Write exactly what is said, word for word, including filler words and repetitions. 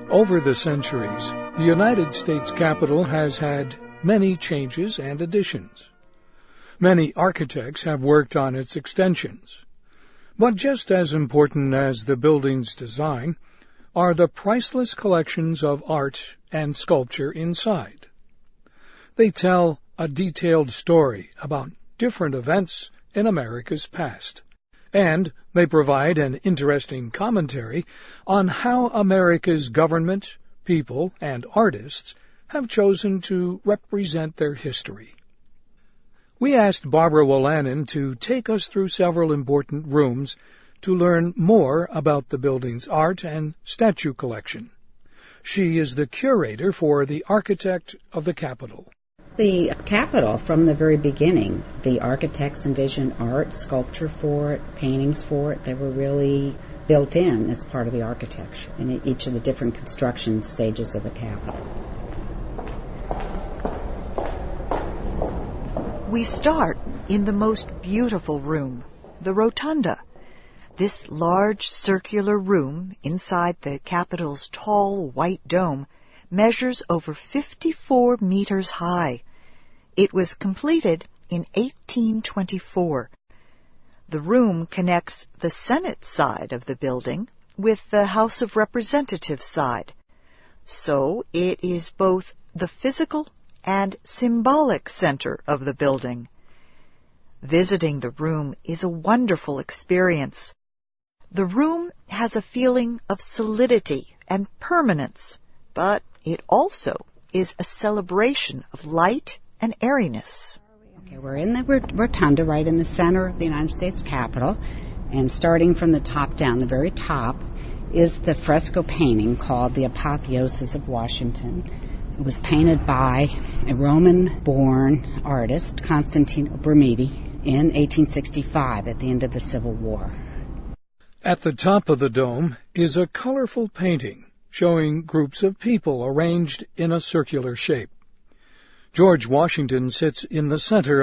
Over the centuries, the United States Capitol has had many changes and additions. Many architects have worked on its extensions. But just as important as the building's design are the priceless collections of art and sculpture inside. They tell a detailed story about different events in America's past, and they provide an interesting commentary on how America's government, people, and artists have chosen to represent their history. We asked Barbara Wolanin to take us through several important rooms to learn more about the building's art and statue collection. She is the curator for the Architect of the Capitol. The Capitol, from the very beginning, the architects envisioned art, sculpture for it, paintings for it. They were really built in as part of the architecture in each of the different construction stages of the Capitol. We start in the most beautiful room, the Rotunda. This large circular room inside the Capitol's tall white dome measures over fifty-four meters high. It was completed in eighteen twenty-four. The room connects the Senate side of the building with the House of Representatives side. So it is both the physical and symbolic center of the building. Visiting the room is a wonderful experience. The room has a feeling of solidity and permanence, but it also is a celebration of light and airiness. Okay, we're in the rotunda right in the center of the United States Capitol, and starting from the top down, the very top, is the fresco painting called The Apotheosis of Washington. It was painted by a Roman-born artist, Constantino Brumidi, in eighteen sixty-five at the end of the Civil War. At the top of the dome is a colorful painting showing groups of people arranged in a circular shape. George Washington sits in the center